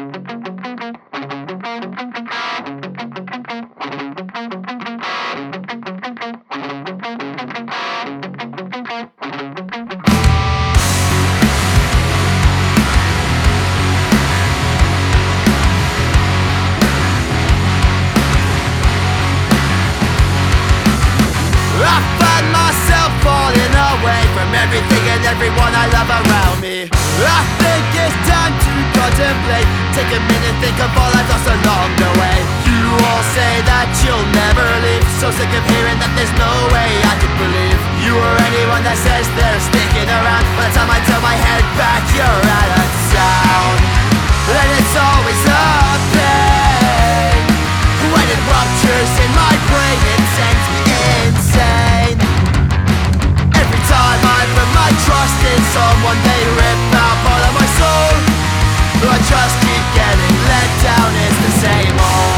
I find myself falling away from everything and everyone I love around me. I think it's time to contemplate. Take a minute, think of all I've lost along the way. You all say that you'll never leave, so sick of hearing that there's no way I could believe you or anyone that says they're sticking around. By the time I turn my head back, you're out of town. And it's always a pain when it ruptures in my brain. It sends me insane. Every time I put my trust in someone, they rip out part of my soul. I just keep getting let down, it's the same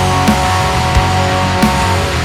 old.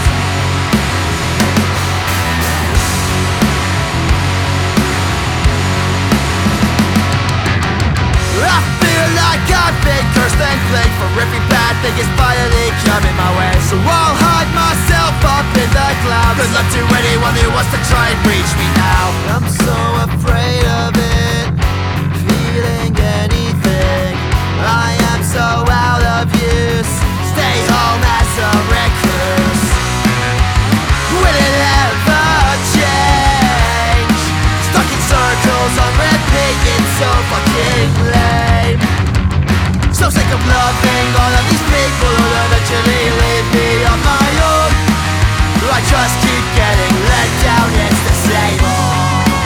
I feel like I've been cursed and plagued, for every bad thing is finally coming my way. So I'll hide myself up in the clouds. Good luck to anyone who wants to try and reach me now. I'm so afraid of it, feeling anything. I am so out of use, stay home as a recluse. Will it ever change? Stuck in circles on repeat, it's so fucking lame. So sick of loving all of these people who eventually leave me on my own. I just keep getting let down, it's the same old.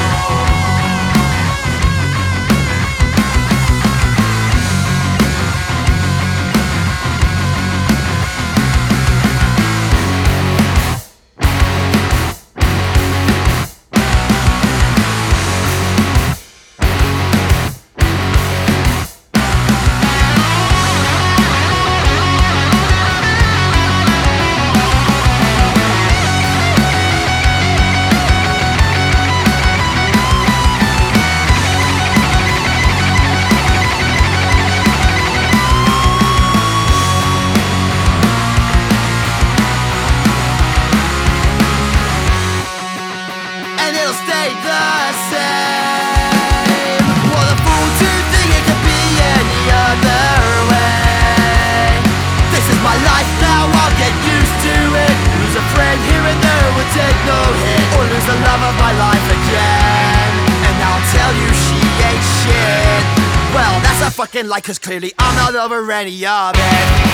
Stay the same. What a fool to think it could be any other way. This is my life now, I'll get used to it. Lose a friend here and there would take no hit, or lose the love of my life again, and I'll tell you she ain't shit. Well, that's a fucking lie, cause clearly I'm not over any of it.